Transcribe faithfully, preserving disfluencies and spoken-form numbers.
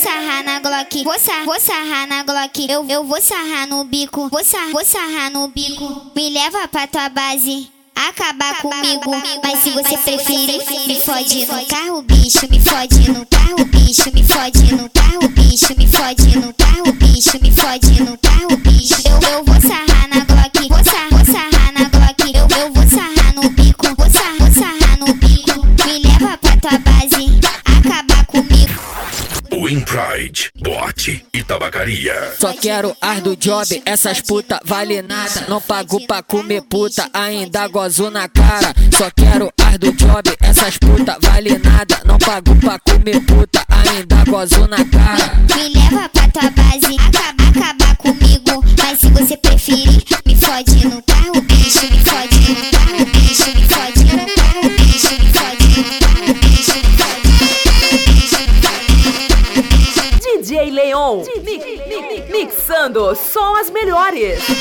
sarrar na Glock, vou sarrar, vou sarrar na Glock. Eu, eu vou sarrar no bico, vou sarrar, vou sarrar no bico. Me leva pra tua base, acabar comigo. Mas se você preferir, me fode no carro, bicho, me fode no carro, bicho, me fode no carro, bicho, me fode no carro, bicho, me fode no carro, bicho. Eu, eu vou sarrar na Glock, vou sarrar, vou sarrar na Glock. Eu, eu vou sarrar no bico, vou sarrar, vou sarrar no bico. Me leva pra tua base, acabar comigo. Win Pride, boate e tabacaria. Só quero as do job, essas puta vale nada. Não pago pra comer puta, ainda gozo na cara. Só quero as do job, essas puta vale nada. Não pago pra comer puta, ainda gozo na cara. Me leva pra tua base, acaba, acabar comigo. Mas se você preferir, me fode no carro, bicho, me fode no carro, bicho, me fode no carro, bicho, me fode no carro, bicho, me fode no D J Leon, mixando só as melhores.